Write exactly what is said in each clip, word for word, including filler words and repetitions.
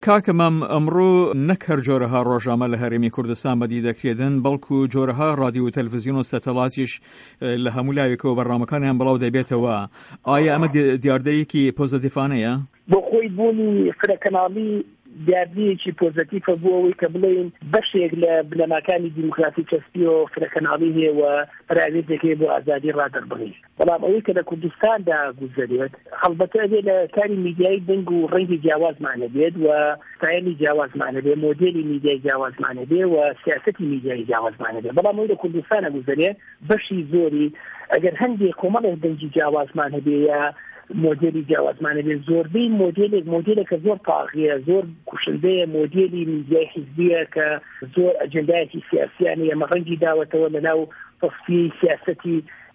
کاکەمەم ئەمڕۆ نەک هەر جۆرەها ڕۆژنامە لە هەرێمی کوردستان بەدی دەکرێتن بەڵکو جۆرەها رادیۆ و تەلڤیزیۆن و سەتەڵاتیش لە هەموو لایەکەوە بەڕامەکانیان بڵاو دەبێتەوە. ئایا ئەمە دیاردەیەکی پۆزتیڤانەیە؟ بۆ خۆی بوونی فرەکەناڵی دیاردەیەکی پۆزتیڤە بوو ئەوەی کە بڵێن بەشێک لە بنەماکانی دیموکراسی کەسپی و فرەکەناڵی هەیە و پراوێتێک هەیە بۆ ئازادی ڕادەربڕی. بەڵام ئەوەی کە لە کوردستاندا گوزەرێت هەڵبەتە ئەبێ لە کاری میدیای دەنگ و ڕەنگی جیاوازمانە بێت و ستایلی جیاوازمانە بێ، مۆدێلی میدیای جیاوازمانە بێ و سیاسەتی میدیای جیاوازمانە بێ. بەڵام ئەوەی لە کوردستانە گوزەرێت بەشی زۆری ئەگەر هەندێک کۆمەڵێک دەنگی جیاوازمان هەبێ یا مۆدێلی جیاوازمانە بێ، زۆربەی مۆدێلێک مۆدێلێکە زۆر تاغیە، زۆر کوشندەیە، مۆدێلی میدیای حیزبیە کە زۆر ئەجەندایەکی سیاسیانە ئەمە ڕەنگی داوەتەوە لەناو تەصفیەی سیاسەتی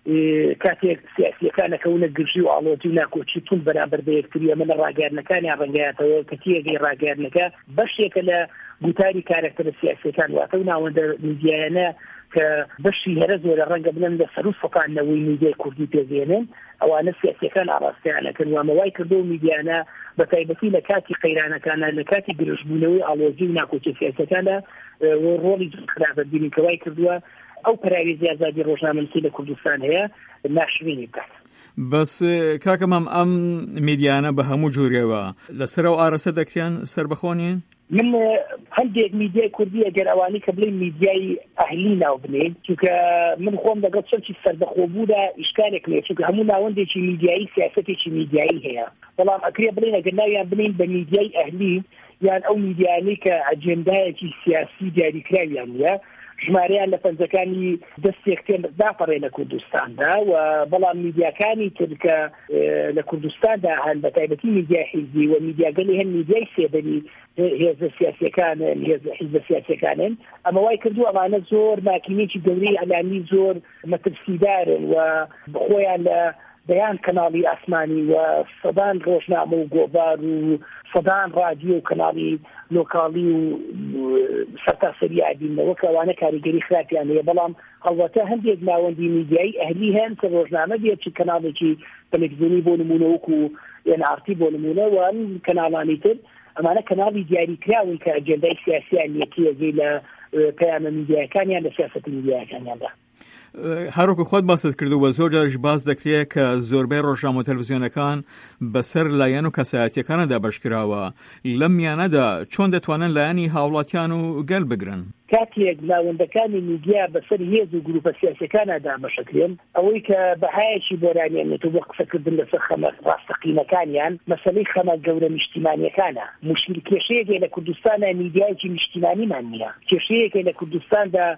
کاتێک سیاسیەکانەکەونە گرژی و ئاڵۆزی و ناکۆچی تون بەرامبەر بە یەکتری ئەمە لە ڕاگەیاندنەکانیان ڕەنگایەتەوە کە تیەگەی ڕاگەیاندنەکە بەشێکە لە گوتاری کارکتەرە سیاسیەکان واتە و ناوەندە میدیایانە کە بەشی هەرە زۆرە ڕەنگە بڵێن لە سەر و سەقانەوەی میدیای کوردی پێزێنن ئەوانە سیاسیەکان ئاڕاستیانەکەن و ئەمەوای کردو و میدیانە بە تایبەتی لە کاتی قەیرانەکانە لە کاتی گرژبوونەوەی ئاڵۆزی و ناکۆچی سیاسیەکانە ڕۆڵی خراپە بینیکەوای کردووە ئەو پراویزی ئازادی ڕۆژنامەنووسی لە کوردستان هەیە ناشرینی بکات. بەس کاکەمەم ئەم میدیانە بە هەموو جوورێەوە لەسەر ئەو ئارەسە دەکرێن سربەخۆنین؟ من هەندێک میدیای کوردی ئەگەر ئەوانی کە بڵێن میدیای ئەهلی ناو بنێن چونکە من خۆم لەگەڵ چەمکی سەربەخۆبوودا ئیشکالێک لێ چونکە هەموو ناوەندێکی میدیایی سیاسەتێکی میدیایی هەیە، بەڵام ئەکرێ بڵێن ئەگەر ناویان بنین بە میدیای ئەهلی یان ئەو میدیانەی کە ئەجێندایەکی سیاسی دیاریکراویان نیە ژمارەیان لە پەنجەکانی دەستێکتێن داپەڕێ لە کوردستاندا و بەڵام میدیاکانی ترکە لە کوردستاندا هەن بە تایبەتی میدیای حیزبی و میدیاگەلی هەن میدیای سێبەری هێزە سیاسیەکانن حیزبە سیاسیەکانن ئەمەوای کردو ئەمانە زۆر ماکینێکی گەورەی ئەلامی زۆر مەترسیدارن و بخۆیان لە بەیان کەناڵی ئاسمانی و سەدان ڕۆژنامە و گۆڤار و سەدان رادیۆ و کەناڵی لۆکاڵی و سەرتاسەری ئادینەوە کە ئەوانە کاریگەری خراپیان هەیە، بەڵام هەڵبەتە هەندێک ناوەندی میدیایی ئەهلی هەن کە ڕۆژنامە بێت چی کەناڵێکی تەلەڤیزیۆنی بۆ نمونە وەکو ئێن ئار تی بۆ نمونە و کەناڵانی تر ئەمانە کەناڵی دیاریکراون کە ئەجێندای سیاسیان یەکیەگەی لە پەیامە میدیاکانیان لە سیاسەتی میدیاکانیاندا. هەروەکو خۆت باست کردووە زۆر جارش باس دەکرێت کە زۆربەی ڕۆژنامە و تەلڤیزیۆنەکان بەسەر لایەن و کەسایەتیەکانەدا بەشکراوە، لەم میانەدا چۆن دەتوانن لایەنی هاوڵاتیان و گەل بگرن؟ کاتێک لاوەندەکانی میدیا بەسەر هێز و گروپە سیاسیەکانەدا بەشەکرێن ئەوەی کە بەهایەکی بۆرانیانێت و بۆ قسەکردن لەسەر خەمە ڕاستەقینەکانیان مەسەلەی خەمە گەورە نیشتیمانیەکانە. مشکل کێشەیەکێ لە کوردستاندا میدیایەکی نیشتیمانیمان نییە، کێشەیەکێ لە کوردستاندا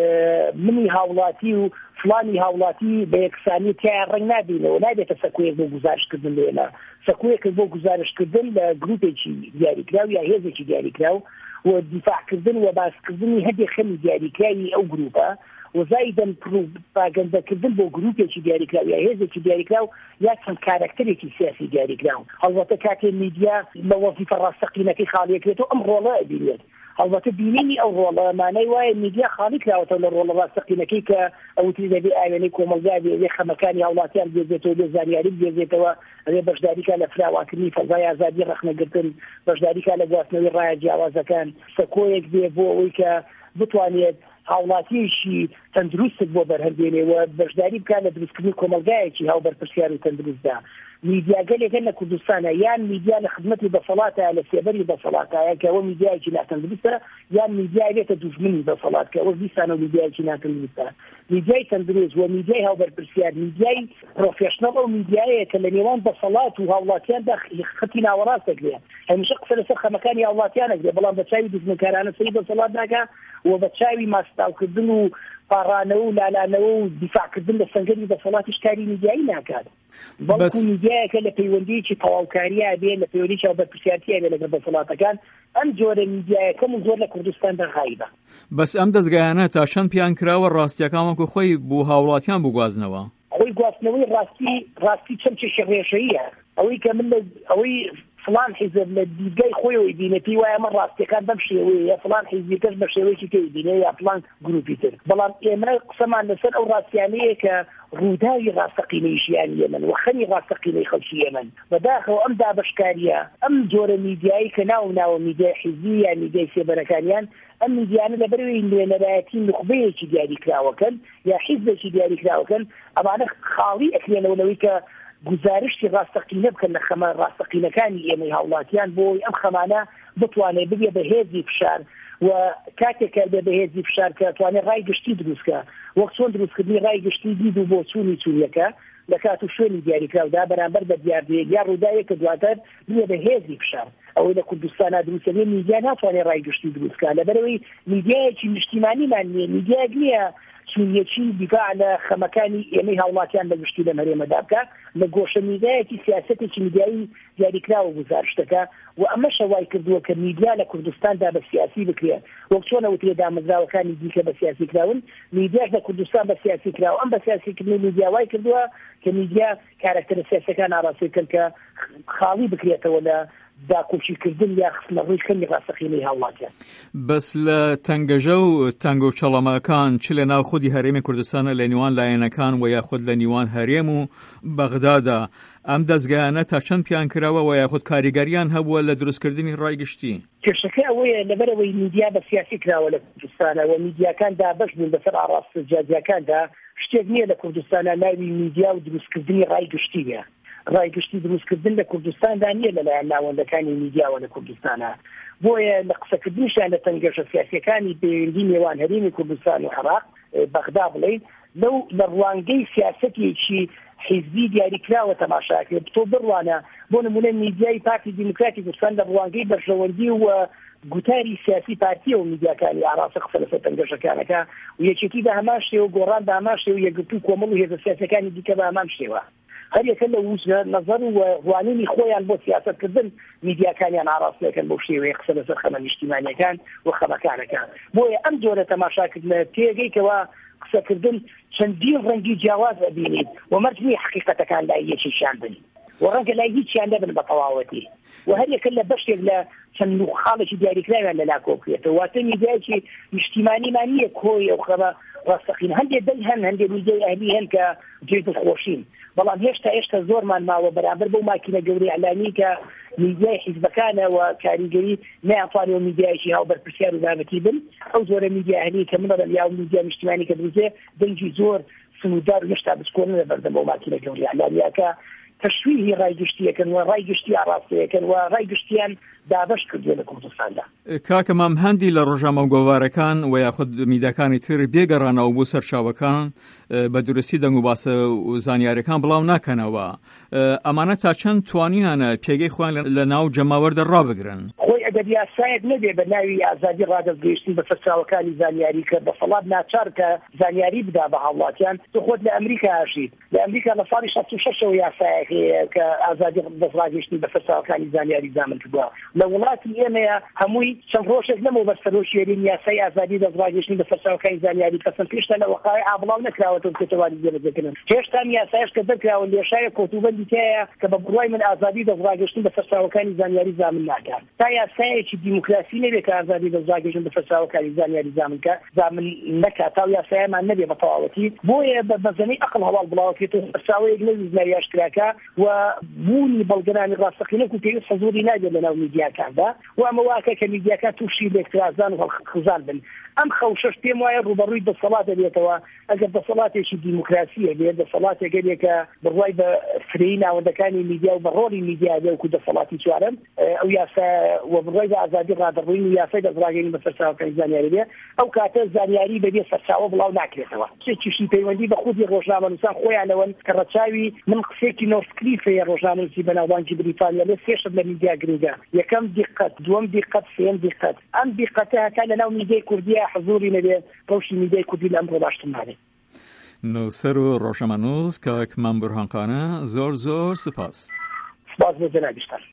منی هاوڵاتی و فلانی هاوڵاتی بە یەکسانی تیان ڕنگ نابینەوە، نابێتە سەکوێک بۆ گزارشکردن لێنە، سەکوێک بۆ گزارشکردن لە گروپێکی دیاریکراو یا هێزێکی دیاریکراو و دیفاعکردن و باسکردنی هەندێک خەمی دیاریکراوی ئەو گروپە و زایدەن پروپاگەندەکردن بۆ گروپێکی دیاریکراو یا هێزێکی دیاریکراو یا چەند کارکتەرێکی سیاسی دیاریکراو. هەڵبەتە کاتێ میدیا لە وەزیفە ڕاستەقینەکەی خاڵیەکرێتەوە ئەم ڕۆڵە ئەبینێت. هەڵبەتە بینینی ئەو ڕۆڵە مانای وایە میدیا خاڵی کراوەتەوە لە ڕۆڵە ڕاستەقینەکەی کە ئەوتی دەبێ ئاوێنەی کۆمەلگا بێ خەمەکانی هاوڵاتیان بێزێتەوە بێ زانیاری بێزێتەوە ئەوێ بەشداریکە لە فراوانکردنی فەزای ئازادی ڕەخنەگرتن، بەشداریکە لە گواستنەوەی ڕایە جیاوازەکان، سەکۆیەک بێ بۆ ئەوەی کە بتوانێت هاوڵاتیەکی تەندروست بۆ بەرهەردێنێەوە بەشداری بکات لە دروستکردنی کۆمەلگایەکی هاوبەرپرسیار و تەندروستدا. میدیا گەلێکن لە کوردستانە یان میدیا لە خزمەتی دەسەڵاتە لە سێبەری دەسەڵاتایە کە ئەوە میدیایکی ناتەندروستە یان میدیای بێتە دوژمنی دەسەڵات کە ئەوە دیسانە میدیایکی ناتەندروستە. میدیای تەندروست و میدیای هاوبەرپرسیار میدیای پرۆفێشنەڵ و میدیایە کە لە نێوان دەسەڵات و هاوڵاتیاندا خەتی ناوەڕاست دەگرێ، هەمیشە قسە لەسەر خەمەکانی هاوڵاتیان ئەگرێ، بەڵام بە چاوی دوژمنکارانە سەری دەسەڵات ناکات و بە چاوی ماستاوکردن و پاڕانەوە و لالانەوە و دیفاعکردن لە سەنگەری دەسەڵاتیش کاری میدیایی ناکات. بەڵکو میدیایەکە لە پەیوەندیەکی تەواوکاریە بێ لە پەیوەندیی هاوبەرپرسیارەتیە بێ لەگەڵ دەسەڵاتەکان. ئەم جۆرە میدیایەکەم زۆر لە کوردستاندا غایبە. بەس ئەم دەستگایانە تا چەند پیان کراوە ڕاستیەکان وەکو خۆی بۆ هاوڵاتیان بگوازنەوە؟ خۆی گواستنەوەی ڕاستی ڕاستی چەند چێشە ڕێژەیە ئەوەی کە من ئەوەی فلان حیزب لە دیگەی خۆیەوەی بینێتی وایە ئەمە ڕاستیەکان بەم شێوەیە، فلان حیزبیکەش بە شێوەیەکی تێی بینێ یا فلان گروپی تر. بەڵام ئێمە قسەمان لەسەر ئەو ڕاستیانەیە کە ڕووداوی ڕاستەقینەی ژیانی ئێمەن و خەمی ڕاستەقینەی خەڵکی ئێمەن. بەداخەوە ئەم دابەشکاریە ئەم جۆرە میدیایی کە ناو ناوە میدیای حیزبی یا میدیای سێبەرەکانیان، ئەم میدیانە لەبەرەوەی نوێنەرایەتی نخبەیەکی دیاری کراوەکەن یا حیزبێکی دیاری کراوەکەن، ئەمانە خاڵی ئەکرێنەوە لەوەی کە گزارشتی ڕاستەقینە بکەن لە خەمە ڕاستەقینەکانی ئێمەی هاوڵاتیان بۆی ئەم خەمانە بتوانێت ببێ بە هێزی فشار و کاتێکە بێ بە هێزی فشار کە توانێت ڕای گشتی دروستکە، وەک چۆن دروستکردنی ڕای گشتی دید و بۆ چوونی چوونیەکە لە کات و شوێنی دیاریکراودا بەرامبەر بە دیاردەیەک یا ڕووداوێکە دواتر بێ بە هێزی فشار. ئەوەی لە کوردستانە دروستەبێ میدیا ناتوانێت ڕای گشتی دروستکە، لەبەرەوەی میدیایەکی نیشتیمانیمان نییە، میدیایەک نییە سوریەکی دیفاع لە خەمەکانی ئێمەی هاوڵاتیان بە گشتی لە هەرێمەدا بکە، لە گۆشە میدیایەکی سیاسەتێکی میدیایی دیاریکراوە گزارشتەکە و ئەمە شەوای کردووە کە میدیا لە کوردستاندا بە سیاسی بکرێت، وەک چۆن ئەوترێ دامەزراوەکانی دیکە بە سیاسی کراون، میدیاش لە کوردستان بە سیاسی کراوە. ئەم بە سیاسیکردنی میدیا وای کردووە کە میدیا کارکتەرە سیاسەکان ئاڕاستیکرد کە خاڵی بکرێتەوە لە داکۆچیکردن یا خستنەڕووی خەمی ڕاستەقینەی هاوڵاتیان. بەس لە تەنگەژە و تەنگ و چەڵەمەکان چ لە ناو خودی هەرێمی کوردستانە لە نیوان لایەنەکان و یاخود لە نیوان هەرێم و بەغدادا ئەم دەستگایانە تا چەند پیان کراوە و یاخود کاریگەریان هەبووە لە دروستکردنی ڕایگشتی؟ کێشەکە ئەوەیە لەبەرەوەی میدیا بە سیاسی کراوە لە کوردستانە و میدیاکان دابەش بوون بەسەر ئاڕاستە جیاجیەکاندا. شتێک نییە لە کوردستانە ناوی میدیا و دروستکردنی ڕایگشتیە. ڕایگشتی دروستکردن لە کوردستاندا نییە لەلایەن ناوەندەکانی میدیاوە لە کوردستانە. بۆیە لە قسەکردنیشان لە تەنگەشە سیاسیەکانی پەیوەندی نێوان هەرێمی کوردستان و عێراق بەغدا بڵێن لەو لە ڕوانگەی سیاسەتێکی حیزبی دیاریکراوە تەماشاکرێت. تۆ بڕوانە بۆ نمونە میدیای پارتی دیموکراتی کوردستان لە ڕوانگەی بەرژەوەندی و گوتاری سیاسی پارتیە و میدیاکانی عێراق قسە لەسەر تەنگەشەکانەکە و یەکێتی بە هەمان شێوە و گۆڕان بە هەمان شێوە و یەکگرتووی کۆمەڵ و هێزە سیاسەکانی دیکە بە هەمان شێوە. هەر یەکە لە وجهە نەزەر و ڕوانینی خۆیان بۆ سیاسەتکردن میدیاکانیان ئاڕاستەکەن بۆ شێوەیە قسە لەسەر خەمە نیشتیمانیەکان و خەمەکانەکان. بۆیە ئەم جۆرە تەماشاکردنە تێگەیکەوە قسەکردن چەندین ڕەنگی جیاواز ئەبینیت و مەرجنی حقیقەتەکان لای یەکێکیان بن و ڕەنگە لای هیچیان نەبن بە تەواوەتی و هەر یەکە لە بەشێک لە چەند خاڵێکی دیاریکراویان لەلا کۆکرێتەوە. واتە میدیایەکی نیشتیمانیمان نییە کۆیە و خەمە ڕاستەقین. هەندێک دەی هەن هەندێک میدیای ئەهلی هەن کە جێ دڵخۆشین، بەڵام هێشتا هێشتا زۆرمان ماوە بەرامبەر بەو ماکینە گەورەی ئەعلامی کە میدیای حیزبەکانە و کاریگەری نەیانتوانێت میدیایەکی هاو بەرپرسیار و دامەتی بن. ئەو زۆرە میدیای ئەهلی کە منە یا میدیا نیشتیمانی کە دروستێ دەنگی زۆر سنوودار و هێشتا بچکۆڵن لەبەردەم بەو ماکینە گەورەی ئەعلامیەکە تشویهی ڕایگشتیەکەن و ڕایگشتی ئاڕاستەیەکەن و ڕایگشتیان دابەش کردووە لە کوردستاندا. کاکە مام هەندی لە ڕۆژنامە و گۆڤارەکان و یاخود میدیاکانی تر بێگەڕانەوە بۆ سەرچاوەکان بە درستی دەنگ و باسە و زانیاریەکان بڵاو ناکەنەوە. ئەمانە تا چەند توانیانە پێگەی خۆیان لە ناو جەماوەردە ڕابگرن؟ خۆی ئەگەر یاسایەک نەبێ بە ناوی ئازادی ڕادەستگەیشتن بە سەرچاوەکانی زانیاری کە بەسەڵات ناچار کە زانیاری بدا بە هاوڵاتیان. تۆ خۆت لە ئەمریکا هاشیت، لە ئەمریکا لە ساڵی شەست و شەشەوە یاسایەک کە ئازادی دەستڕاگەیشتنی بە سەرچاوەکانی زانیاری دامن کردووە. لە وڵاتی ئێمەیە هەمووی چەند ڕۆژێک لەمەوە بەسەرۆشێرین یاسای ئازادی دەستڕاگەیشتنی بە سەرچاوەکانی زانیاری کەسم پێشتا لە وەقایع ئابڵاو نەکراوەتەوە بکەوانی جێبەجێکردن. هێشتا یاسایش کە دەرکراوە لێشایە کۆتوبەندی تایە کە بە بڕوای من ئازادی دەستڕاگەیشتن بە سەرچاوەکانی زانیاری زامن ناکات. تا یاسایەکی دیموکراسی نەبێت کە ئازادی دەستڕاگەیشتن بە سەرچاوەکانی زانیاری زامن کە زامن نەکات تا یاسایەمان نەبێ بە تەواوەتی. بۆیە بە بەزەمەی عەقڵ هەواڵ بڵاوەکرێتەوە سەرچاوەیەک نەزانیاریاش کراکە و بوونی بەڵگەرانی ڕاستەقینەک و پێویست حەزوری نابێت لەناو میدیاکاندا و ئەمە واکە کە میدیاکان تووشی لێکترازان و هەڵخزان بن. ئەم خەوشەش پێم وایە ڕوبەڕووی دەسەڵات دەبێتەوە. ئەگەر دەسەڵاتێکی دیموکراسیە بێت، دەسەڵاتێک گەرێکە بڕوای بە فرەی ناوەندەکانی میدیا و بە ڕۆڵی میدیا بێ و دەسەڵاتی چوارەم ئەو یاسا و بڕوای بە ئازادی ڕادەڕووین و یاسای دەستڕاگەیشتن بە سەرچاوەکانی زانیاری بێ، ئەو کاتە زانیاری بەبێ سەرچاوە بڵاو ناکرێتەوە. چێکیشی پەیوەندی بە خودی ڕۆژنامەنووسان خۆیانەوەن کە ڕەچاوی من قسێکی نۆرسکلیفەیە ڕۆژنامەنووسی بەناوبانگی بریتانیا لێ سێشت لە میدیا گرنگە. یەکەم دیقەت، دووەم دیقەت، سێم دیقەت. ئەم دیقەتە هەتا لەناو میدیای کوردیە حەزوری نەبێت ڕەوشی میدیای کوردی لە ئەمڕۆ باشتر نابێت. نووسەر و ڕۆژنامەنووس کاک مام بورهانخانە زۆر زۆر سپاس. سپاس بۆ جەنابی